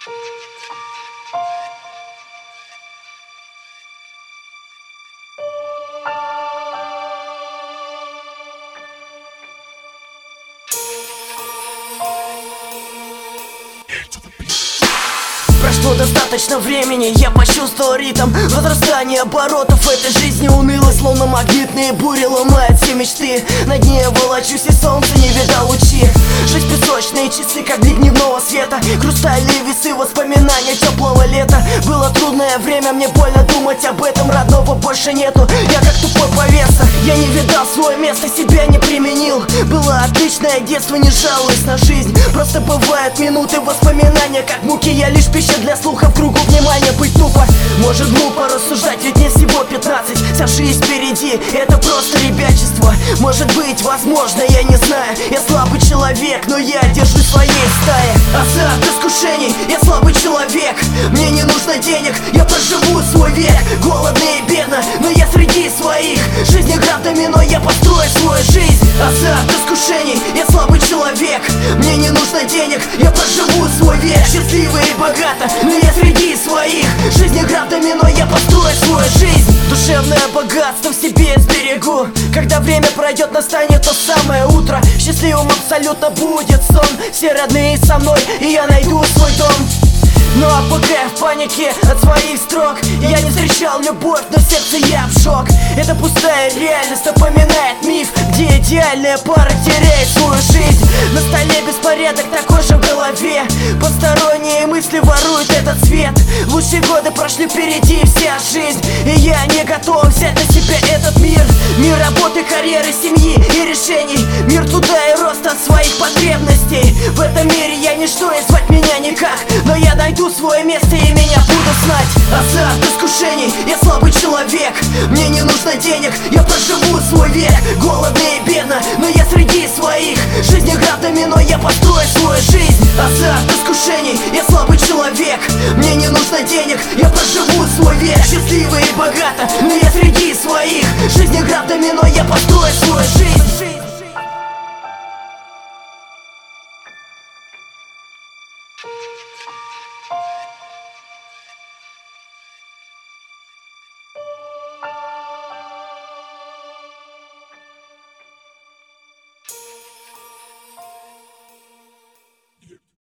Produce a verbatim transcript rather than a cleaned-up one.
Прошло достаточно времени, я почувствовал ритм возрастания оборотов этой жизни унылой, словно магнитные бури ломают все мечты. На дне я волочусь и солнце не видал лучи. Жизнь песочные часы, как блик дневного света, хрустальные весы воспоминания теплого лета. Было трудное время, мне больно думать об этом, родного больше нету. Я как тупой повеса, я не видал свое место, себя не применил. Было отличное детство, не жалуюсь на жизнь. Просто бывают минуты воспоминания, как муки, я лишь пища для слуха, в кругу внимания быть тупо. Может глупо рассуждать, ведь мне всего пятнадцать. Вся жизнь впереди, это просто ребячество. Может быть, возможно, я не знаю. Я слабый человек, но я держусь своей стае. Азарт искушений, я слабый человек. Мне не нужно денег, я проживу свой век. Голодно и бедно, но я среди своих. Жизнь игра в домино, я построю свою жизнь. Азарт искушений, я слабый человек. Мне не нужно денег, я проживу свой век. Счастливый и богато, но я среди своих. Жизнь игра в домино, я построю свою жизнь. Душевное богатство в себе сберегу. Когда время пройдет, настанет то самое утро. Счастливым абсолютно будет сон. Все родные со мной, и я найду свой дом. Ну а пока я в панике от своих строк, я не встречал любовь, но в сердце я в шок. Это пустая реальность напоминает миф, где идеальная пара теряет свою жизнь. На столе беспорядок такой же в голове, посторонние мысли воруют этот свет. Лучшие годы прошли впереди, вся жизнь, и я не готов взять на себя этот мир. Мир работы, карьеры, семьи и решений. Мир труда и роста своих потребностей. В этом мире я ничто, и звать меня никак, но я найду свое место и меня будут знать. Азарт искушений, я слабый человек. Мне не нужно денег, я проживу свой век. Голодно и бедно, но я среди своих. Жизнь игра в домино, я построю свою жизнь. Азарт искушений, я слабый человек. Мне не нужно денег, я проживу свой век. Счастливый и богато, но я среди своих. Жизнь игра в домино, я построю свою жизнь.